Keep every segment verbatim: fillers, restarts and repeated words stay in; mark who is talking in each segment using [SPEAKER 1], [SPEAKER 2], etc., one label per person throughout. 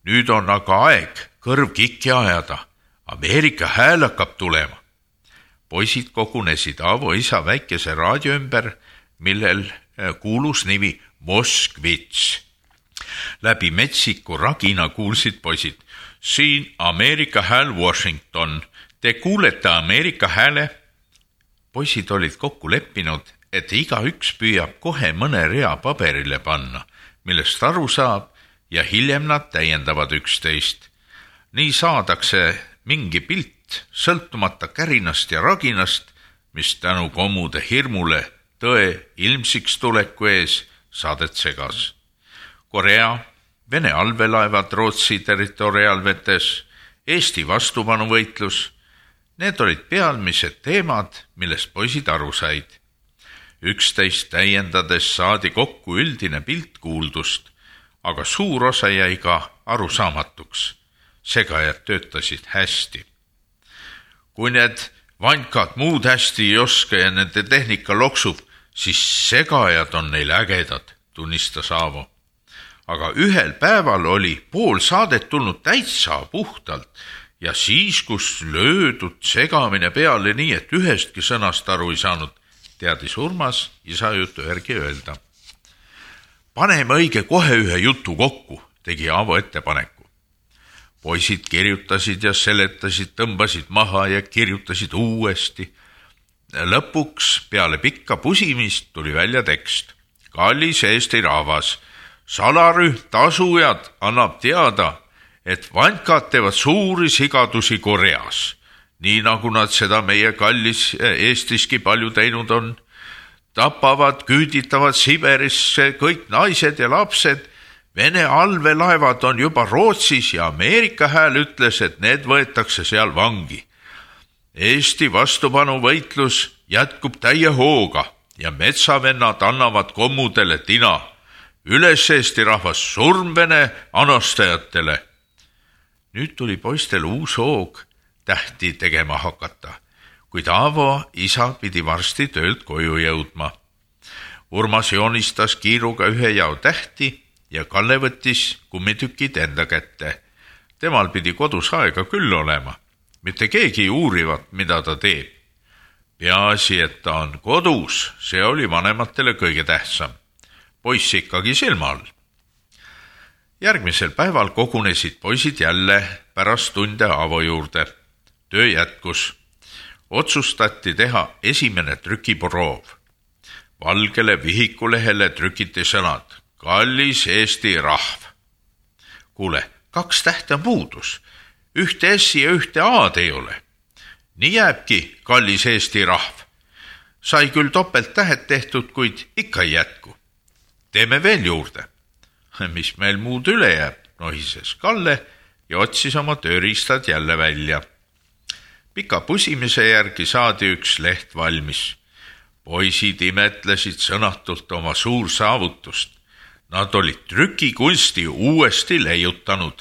[SPEAKER 1] nüüd on aga aeg kõrv kikki ajada. Ameerika hääl hakkab tulema. Poisid kogunesid Aavo isa väikese raadio ümber, millel kuulus nimi Moskvits. Läbi metsiku ragina kuulsid poisid: siin Ameerika hääl Washington. Te kuulete Ameerika hääle? Poisid olid kokku leppinud, et igaüks püüab kohe mõne rea paberile panna, millest aru saab, ja hiljem nad täiendavad üksteist. Nii saadakse mingi pilt, sõltumata kärinast ja raginast, mis tänu kommude hirmule tõe ilmsiks tuleku ees saadet segas. Korea, Vene allveelaevad Rootsi territoriaalvetes, Eesti vastupanuvõitlus, need olid pealmised teemad, millest poisid aru said. Üksteist täiendades saadi kokku üldine pilt kuuldust, aga suur osa jäi ka arusaamatuks. Segajad töötasid hästi. Kui need vankad muud hästi ei oska ja nende tehnika loksub, siis segajad on neil ägedad, tunnistas Aavo. Aga ühel päeval oli pool saadet tulnud täitsa puhtalt ja siis, kus löödud segamine peale nii, et ühestki sõnast aru ei saanud, teadis Urmas isa jutu järgi öelda. Paneme õige kohe ühe jutu kokku, tegi Aavo ettepaneku. Poisid kirjutasid ja seletasid, tõmbasid maha ja kirjutasid uuesti. Lõpuks peale pikka pusimist tuli välja tekst. Kallis Eesti rahvas, salarühm tasujad annab teada, et vankad teevad suuri sigadusi Koreas, nii nagu nad seda meie kallis Eestiski palju teinud on. Tapavad, küüditavad Siberisse kõik naised ja lapsed. Vene allveelaevad on juba Rootsis ja Ameerika hääl ütles, et need võetakse seal vangi. Eesti vastupanuvõitlus jätkub täie hooga ja metsavennad annavad kommudele tina. Üles Eesti rahvas surm Vene anastajatele. Nüüd tuli poistel uus hoog tähti tegema hakata, kuid Aavo isa pidi varsti töölt koju jõudma. Urmas joonistas kiiruga ühe jao tähti ja Kalle võttis kummitükid enda kätte. Temal pidi kodus aega küll olema. Mitte keegi uurivat, mida ta teeb. Peaasi, et ta on kodus, see oli vanematele kõige tähtsam. Poiss ikkagi silma all. Järgmisel päeval kogunesid poisid jälle pärast tunde Aavo juurde. Töö jätkus. Otsustati teha esimene trükiproov. Valgele vihikulehele trükiti sõnad. Kallis Eesti rahv. Kuule, kaks tähte on puudus. Ühte S ja ühte A-d ei ole. Nii jääbki kallis Eesti rahv. Sai küll topelt tähed tehtud, kuid ikka ei jätku. Teeme veel juurde. Mis meil muud üle jääb, nohises Kalle ja otsis oma tööriistad jälle välja. Pika pusimise järgi saadi üks leht valmis. Poisid imetlesid sõnatult oma suur saavutust. Nad olid trükikunsti uuesti leiutanud.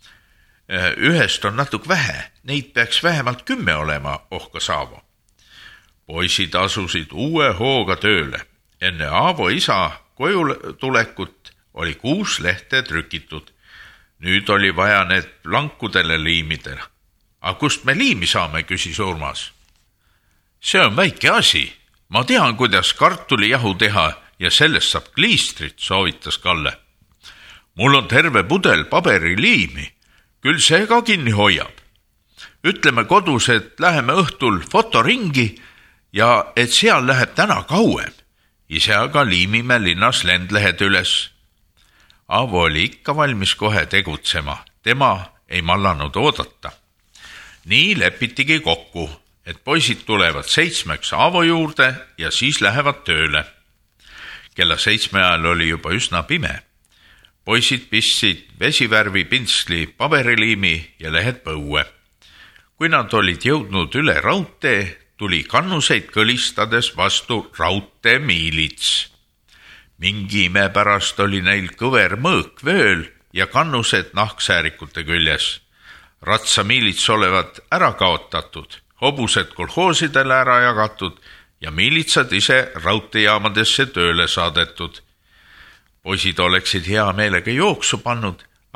[SPEAKER 1] Ühest on natuk vähe, neid peaks vähemalt kümme olema, ohkas Aavo. Poisid asusid uue hooga tööle. Enne Aavo isa koju tulekut oli kuus lehte trükitud. Nüüd oli vaja need lankudele liimida. Aga kust me liimi saame, küsis Urmas. See on väike asi. Ma tean, kuidas kartulijahu teha ja sellest saab kliistrit, soovitas Kalle. Mul on terve pudel paberiliimi. Küll see ka kinni hoiab. Ütleme kodus, et läheme õhtul fotoringi ja et seal läheb täna kauem. Ise aga liimime linnas lendlehed üles. Aavo oli ikka valmis kohe tegutsema. Tema ei mallanud oodata. Nii lepitigi kokku, et poisid tulevad seitsmeks Aavo juurde ja siis lähevad tööle. Kella seitsme ajal oli juba üsna pime. Poisid pistsid vesivärvi pintsli paberiliimi ja lehed põue. Kui nad olid jõudnud üle raudtee, tuli kannuseid kõlistades vastu raudtee miilits. Mingi ime pärast oli neil kõver mõõk vööl ja kannused nahksäärikute küljes. Ratsamiilits olevat ära kaotatud, hobused kolhoosidele ära jagatud ja miilitsad ise raudteejaamadesse tööle saadetud. Poisid oleksid hea meelega jooksu pannud,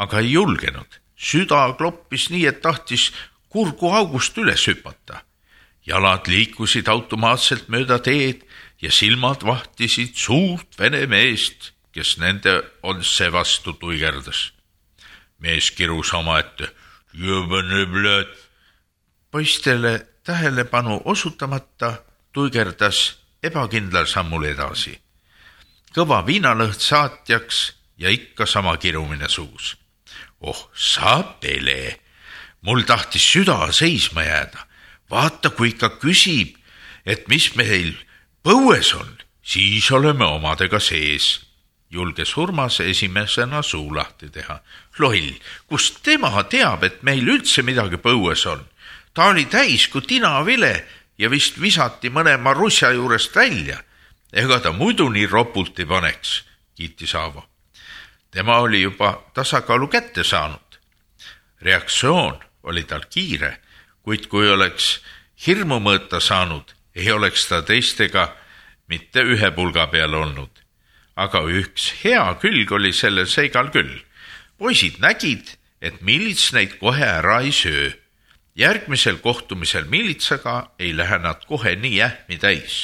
[SPEAKER 1] aga ei julgenud. Süda kloppis nii, et tahtis kurguaugust üles hüpata. Jalad liikusid automaatselt mööda teed ja silmad vahtisid suurt vene meest, kes nende otse vastu tuigerdas. Mees kirus omaette. Jõbene blöd. Poistele tähelepanu osutamata tuigerdas ebakindlal sammul edasi. Kõva viinalõht saatjaks ja ikka sama kirumine suus. Oh, saapele, mul tahtis süda seisma jääda. Vaata, kui ikka küsib, et mis meil põues on, siis oleme omadega sees. Julges Urmas esimesena suu lahti teha. Loll, kust tema teab, et meil üldse midagi põues on? Ta oli täis kui tinavile ja vist visati mõne Marussia juurest välja. Ega ta muidu nii ropult ei paneks, kiitis Aavo. Tema oli juba tasakaalu kätte saanud. Reaktsioon oli tal kiire, kuid kui oleks hirmu mõõta saanud, ei oleks ta teistega mitte ühe pulga peal olnud. Aga üks hea külg oli sellel seigal küll. Poisid nägid, et milits neid kohe ära ei söö. Järgmisel kohtumisel militsaga ei lähe nad kohe nii ähmi täis.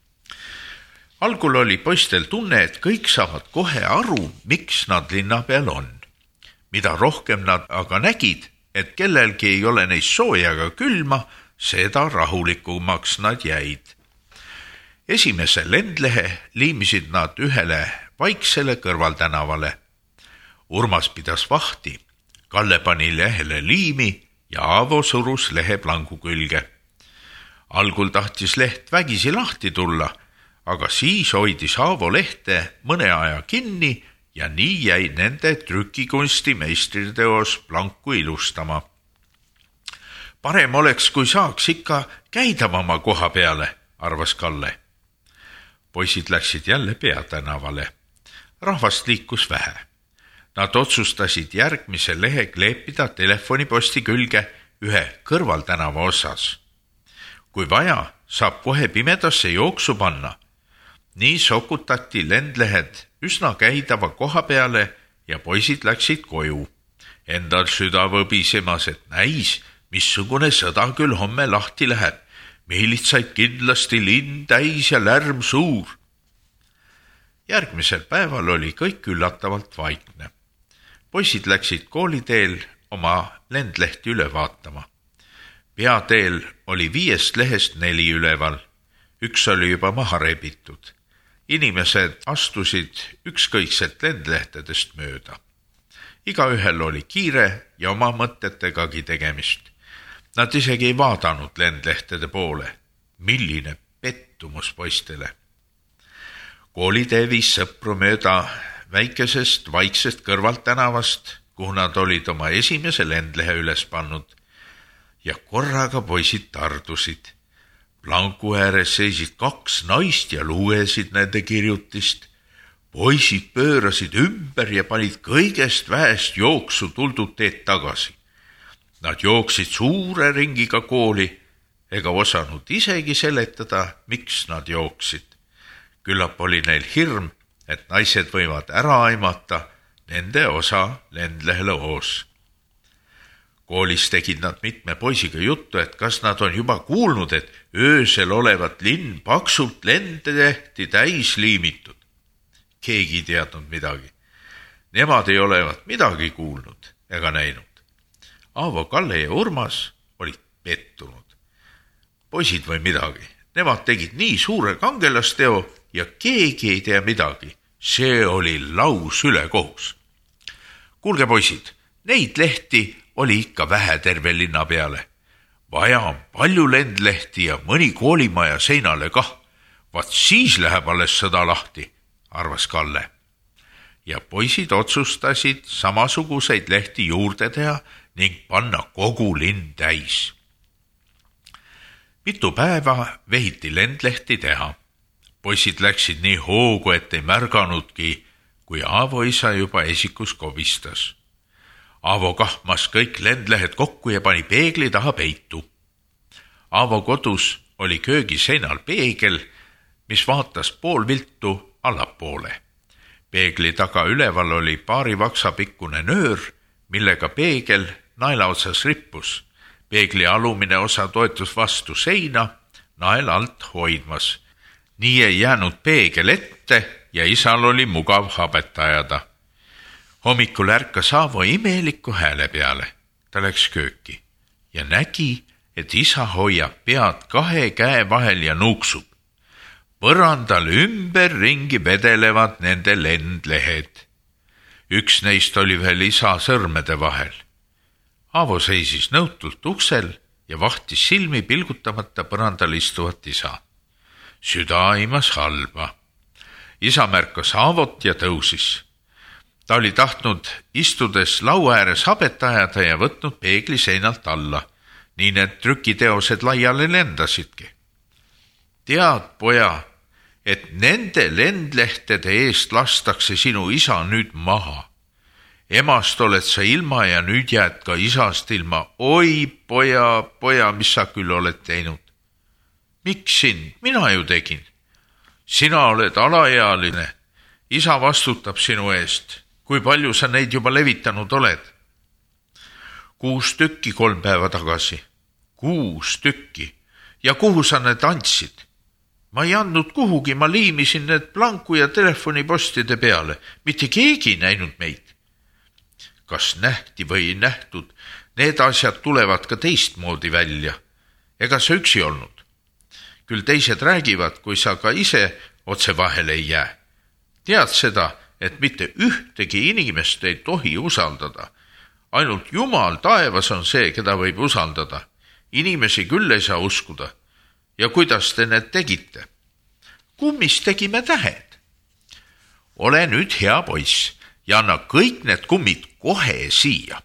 [SPEAKER 1] Algul oli poistel tunne, et kõik saavad kohe aru, miks nad linna peal on. Mida rohkem nad aga nägid, et kellelgi ei ole neist soojaga külma, seda rahulikumaks nad jäid. Esimese lendlehe liimisid nad ühele vaiksele kõrvaltänavale. Urmas pidas vahti, Kalle pani lehele liimi ja Aavo surus lehe plangu külge. Algul tahtis leht vägisi lahti tulla, aga siis hoidis Aavo lehte mõne aja kinni ja nii jäi nende trükikunsti meistriteos planku ilustama. Parem oleks, kui saaks ikka käidavama koha peale, arvas Kalle. Poisid läksid jälle peatänavale. Rahvast liikus vähe. Nad otsustasid järgmise lehe kleepida telefoniposti külge ühe kõrvaltänava osas. Kui vaja, saab kohe pimedasse jooksu panna. Nii sokutati lendlehed üsna käidava koha peale ja poisid läksid koju. Endal süda võbisemas, et näis, missugune sõda küll homme lahti läheb. Miilitsaid kindlasti linn täis ja lärm suur. Järgmisel päeval oli kõik üllatavalt vaikne. Poisid läksid kooliteel oma lendlehti üle vaatama. Peateel oli viiest lehest neli üleval. Üks oli juba maha rebitud. Inimesed astusid ükskõikselt lendlehtedest mööda. Igaühel oli kiire ja oma mõtetegagi tegemist. Nad isegi ei vaadanud lendlehtede poole. Milline pettumus poistele. Koolitee viis sõpru mööda väikesest vaiksest kõrvaltänavast, kuhu nad olid oma esimese lendlehe üles pannud. Ja korraga poisid tardusid. Planku ääres seisid kaks naist ja lugesid nende kirjutist. Poisid pöörasid ümber ja panid kõigest väest jooksu tuldud teed tagasi. Nad jooksid suure ringiga kooli ega osanud isegi seletada, miks nad jooksid. Küllap oli neil hirm, et naised võivad ära aimata nende osa lendlehele oos. Koolis tegid nad mitme poisiga juttu, et kas nad on juba kuulnud, et öösel olevat linn paksult lendlehti täis liimitud. Keegi ei teadnud midagi. Nemad ei olevat midagi kuulnud ega näinud. Aavo, Kalle ja Urmas olid pettunud. Poisid või midagi. Nemad tegid nii suure kangelasteo ja keegi ei tea midagi. See oli laus ülekohus. Kuulge poisid, neid lehti oli ikka vähe terve linna peale. Vaja on palju lendlehti ja mõni koolimaja seinale kah. Vaat siis läheb alles sõda lahti, arvas Kalle. Ja poisid otsustasid samasuguseid lehti juurde teha ning panna kogu linn täis. Mitu päeva vehiti lendlehti teha. Poisid läksid nii hoogu, et ei märganudki, kui Aavo isa juba esikus kobistas. Aavo kahmas kõik lendlehed kokku ja pani peegli taha peitu. Aavo kodus oli köögi seinal peegel, mis vaatas pool viltu allapoole. Peegli taga üleval oli paari vaksapikkune nöör, millega peegel naela otsas rippus. Peegli alumine osa toetus vastu seina, nael alt hoidmas. Nii ei jäänud peegel ette ja isal oli mugav habet ajada. Hommikul ärkas Aavo imeliku hääle peale. Ta läks kööki ja nägi, et isa hoiab pead kahe käe vahel ja nuuksub. Põrandal ümber ringi vedelevad nende lendlehed. Üks neist oli veel isa sõrmede vahel. Aavo seisis nõutult uksel ja vahtis silmi pilgutamata põrandal istuvat isa. Süda aimas halba. Isa märkas Aavot ja tõusis. Ta oli tahtnud istudes laua ääres habet ajada ja võtnud peegli seinalt alla, nii need trükiteosed laiale lendasidki. Tead, poja, et nende lendlehtede eest lastakse sinu isa nüüd maha. Emast oled sa ilma ja nüüd jääd ka isast ilma. Oi, poja, poja, mis sa küll oled teinud? Miks sind? Mina ju tegin. Sina oled alaealine. Isa vastutab sinu eest. Kui palju sa neid juba levitanud oled? Kuus tükki kolm päeva tagasi. Kuus tükki. Ja kuhu sa need andsid? Ma ei andnud kuhugi, ma liimisin need planku ja telefonipostide peale. Mitte keegi näinud meid. Kas nähti või ei nähtud, need asjad tulevad ka teistmoodi välja. Ega sa üksi olnud. Küll teised räägivad, kui sa ka ise otse vahele ei jää. Tead seda, et mitte ühtegi inimest ei tohi usaldada. Ainult Jumal taevas on see, keda võib usaldada. Inimesi küll ei saa uskuda. Ja kuidas te need tegite? Kummis tegime tähed. Ole nüüd hea poiss ja anna kõik need kummid kohe siia.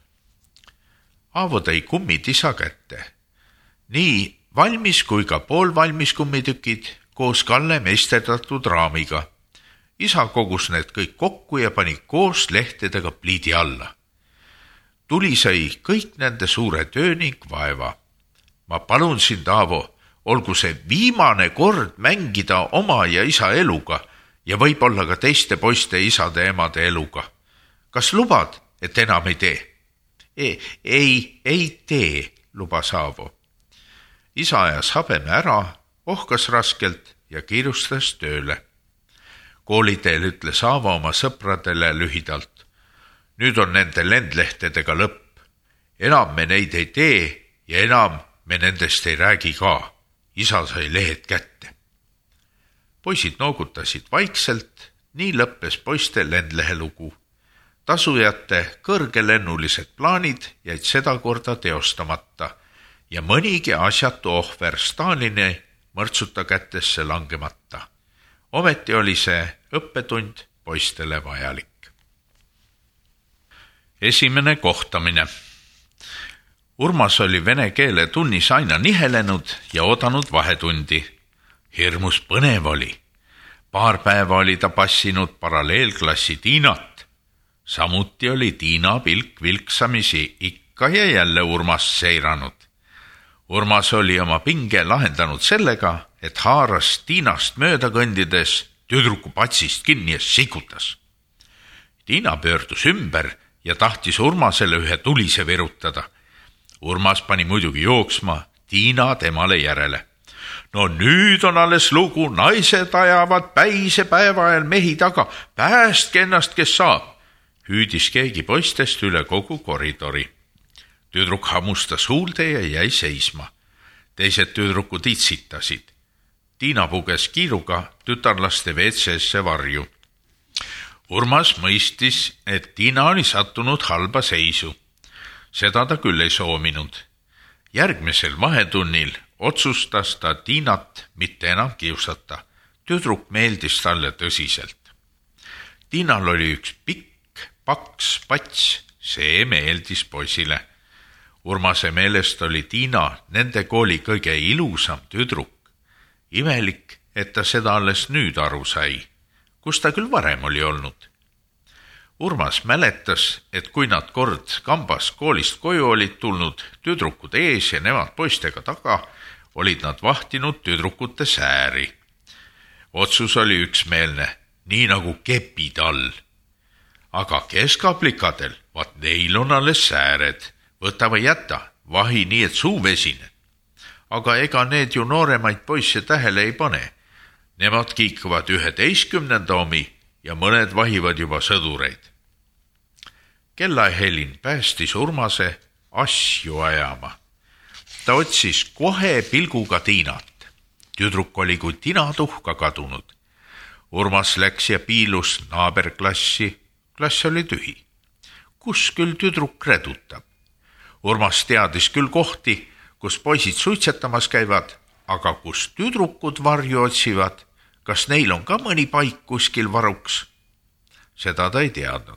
[SPEAKER 1] Aavo tõi kummid isa kätte. Nii valmis kui ka poolvalmis kummitükid koos Kalle meisterdatud raamiga. Isa kogus need kõik kokku ja pani koos lehtedega pliidi alla. Tuli sai kõik nende suure töö ning vaeva. Ma palun sind, Aavo, olgu see viimane kord mängida oma ja isa eluga ja võib-olla ka teiste poiste isade emade eluga. Kas lubad, et enam ei tee? Ei, ei, ei tee, lubas Aavo. Isa ajas habeme ära, ohkas raskelt ja kiirustas tööle. Kooliteel ütles Aavo oma sõpradele lühidalt. Nüüd on nende lendlehtedega lõpp. Enam me neid ei tee ja enam me nendest ei räägi ka. Isa sai lehed kätte. Poisid noogutasid vaikselt, nii lõppes poiste lendlehe lugu. Tasujate kõrgelennulised plaanid jäid seda korda teostamata ja mõnigi asjatu ohver Stalini mõrtsuta kätesse langemata. Ometi oli see õppetund poistele vajalik. Esimene kohtamine. Urmas oli vene keele tunnis aina nihelenud ja oodanud vahetundi. Hirmus põnev oli. Paar päeva oli ta passinud paralleelklassi Tiinat. Samuti oli Tiina pilk vilksamisi ikka ja jälle Urmast seiranud. Urmas oli oma pinge lahendanud sellega, et haaras Tiinast mööda kõndides tüdruku patsist kinni ja sikutas. Tiina pöördus ümber ja tahtis Urmasele ühe tulise virutada. Urmas pani muidugi jooksma, Tiina temale järele. No nüüd on alles lugu, naised ajavad päise päeva ajal mehi taga, päästke ennast, kes saab. Hüüdis keegi poistest üle kogu koridori. Tüdruk hammustas huulde ja jäi seisma. Teised tüdrukud itsitasid. Tiina puges kiiruga tütarlaste veetsesse varju. Urmas mõistis, et Tiina oli sattunud halba seisu. Seda ta küll ei soominud. Järgmisel vahetunnil otsustas ta Tiinat mitte enam kiusata. Tüdruk meeldis talle tõsiselt. Tiinal oli üks pikk, paks pats, see meeldis poisile. Urmase meelest oli Tiina nende kooli kõige ilusam tüdruk. Imelik, et ta seda alles nüüd aru sai, kus ta küll varem oli olnud. Urmas mäletas, et kui nad kord kambas koolist koju olid tulnud tüdrukud ees ja nemad poistega taga, olid nad vahtinud tüdrukute sääri. Otsus oli üksmeelne, nii nagu kepid all. aga keskaplikadel, vaat neil on alles sääred, võta või jäta, vahi nii, et suu vesine. Aga ega need ju nooremaid poisse tähele ei pane. Nemad kiikuvad üheteistkümnenda omi ja mõned vahivad juba sõdureid. Kellahelin päästis Urmase asju ajama. Ta otsis kohe pilguga Tiinat. Tüdruk oli kui tinatuhka kadunud. Urmas läks ja piilus naaberklassi. Klass oli tühi. Kus küll tüdruk redutab? Urmas teadis küll kohti, kus poisid suitsetamas käivad, aga kus tüdrukud varju otsivad, kas neil on ka mõni paik kuskil varuks? Seda ta ei teadnud.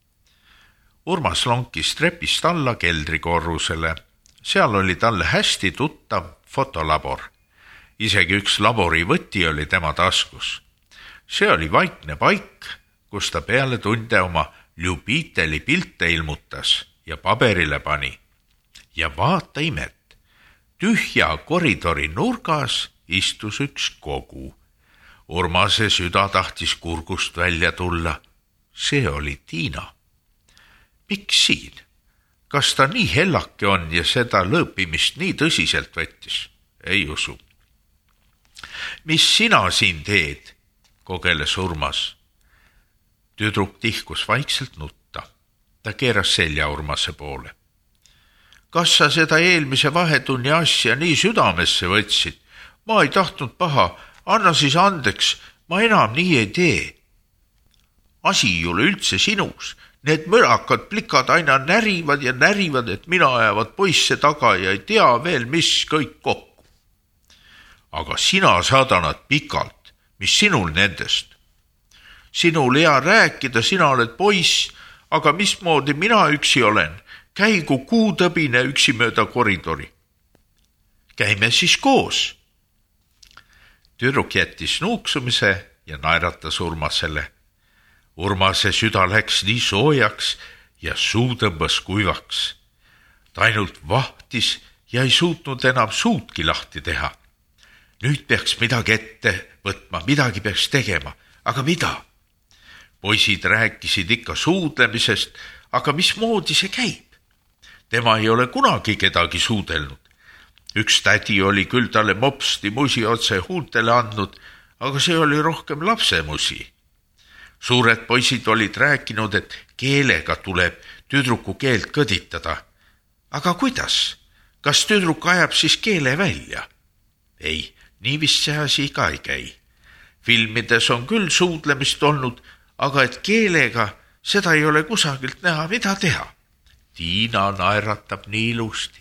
[SPEAKER 1] Urmas lonkis trepist alla keldrikorrusele. Seal oli talle hästi tuttav fotolabor. Isegi üks labori võti oli tema taskus. See oli vaikne paik, kus ta peale tunde oma Ljubiteli pilte ilmutas ja paberile pani. Ja vaata imet, tühja koridori nurgas istus üks kogu. Urmase süda tahtis kurgust välja tulla. See oli Tiina. Miks siin? Kas ta nii hellake on ja seda lõõpimist nii tõsiselt võttis? Ei usu. Mis sina siin teed? Kogeles Urmas. Tüdruk tihkus vaikselt nutta. Ta keeras selja Urmase poole. Kas sa seda eelmise vahetunni asja nii südamesse võtsid? Ma ei tahtnud paha, anna siis andeks, ma enam nii ei tee. Asi ei ole üldse sinus. Need mõrakad plikad aina närivad ja närivad, et mina ajavad poisse taga ja ei tea veel, mis kõik kokku. Aga sina saada nad pikalt, mis sinul nendest? Sinul hea rääkida, sina oled poiss, aga mismoodi mina üksi olen? Käigu kuutõbine üksi mööda koridori. Käime siis koos. Tüdruk jättis nuuksumise ja naeratas Urmasele. Urmase süda läks nii soojaks ja suu tõmbas kuivaks. Ta ainult vahtis ja ei suutnud enam suudki lahti teha. Nüüd peaks midagi ette võtma, midagi peaks tegema, aga mida? Poisid rääkisid ikka suudlemisest, aga mismoodi see käib? Tema ei ole kunagi kedagi suudelnud. Üks tädi oli küll talle mopsti musi otse huultele andnud, aga see oli rohkem lapsemusi. Suured poisid olid rääkinud, et keelega tuleb tüdruku keelt kõditada. Aga kuidas? Kas tüdruk ajab siis keele välja? Ei, nii vist see asi ka ei käi. Filmides on küll suudlemist olnud, aga et keelega seda ei ole kusagilt näha, mida teha. Tiina naeratab nii ilusti.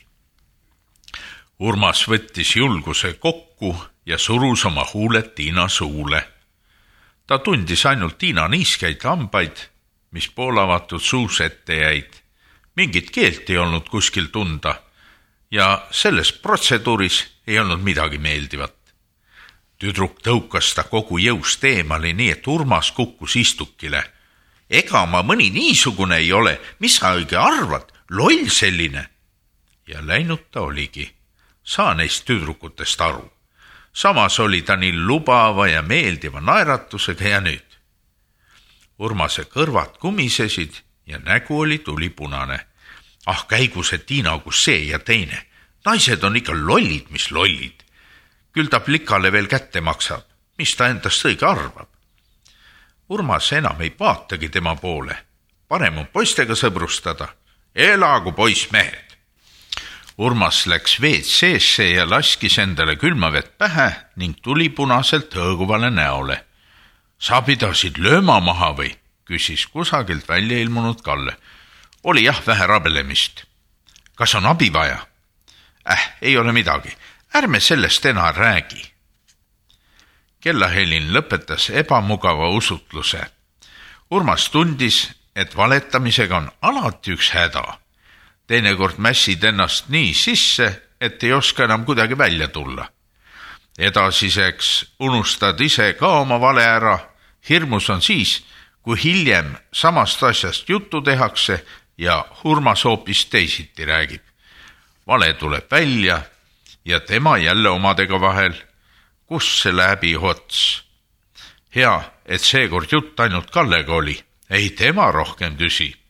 [SPEAKER 1] Urmas võttis julguse kokku ja surus oma huuled Tiina suule. Ta tundis ainult Tiina niiskeid lambaid, mis poolavatud suus ette jäid. Mingit keelt ei olnud kuskil tunda ja selles protseduuris ei olnud midagi meeldivat. Tüdruk tõukas ta kogu jõust eemali nii, et Urmas kukkus istukile. Ega ma mõni niisugune ei ole, mis sa õige arvad, loll selline. Ja läinud ta oligi. Saa neist tüdrukutest aru. Samas oli ta nii lubava ja meeldiva naeratusega ja nüüd. Urmase kõrvad kumisesid ja nägu oli tulipunane. Ah, käigu see Tiina, kus see ja teine. Naised on ikka lollid, mis lollid. Küll ta plikale veel kätte maksab. Mis ta endast õige arvab? Urmas enam ei vaatagi tema poole. Parem on poistega sõbrustada. Elagu poissmehed! Urmas läks veed seesse ja laskis endale külmavett pähe ning tuli punaselt hõõguvale näole. Sa pidasid lööma maha või? Küsis kusagilt välja ilmunud Kalle. Oli jah vähe rabelemist. Kas on abi vaja? Äh, ei ole midagi. Ärme sellest enam räägi. Kellahelin lõpetas ebamugava usutluse. Urmas tundis, et valetamisega on alati üks häda. Teinekord mässid ennast nii sisse, et ei oska enam kuidagi välja tulla. Edasiseks unustad ise ka oma vale ära. Hirmus on siis, kui hiljem samast asjast juttu tehakse ja Urmas hoopis teisiti räägib. Vale tuleb välja ja tema jälle omadega vahel. Kus see läbi ots? Hea, et seekord jutt ainult Kallega oli ei, tema rohkem küsi.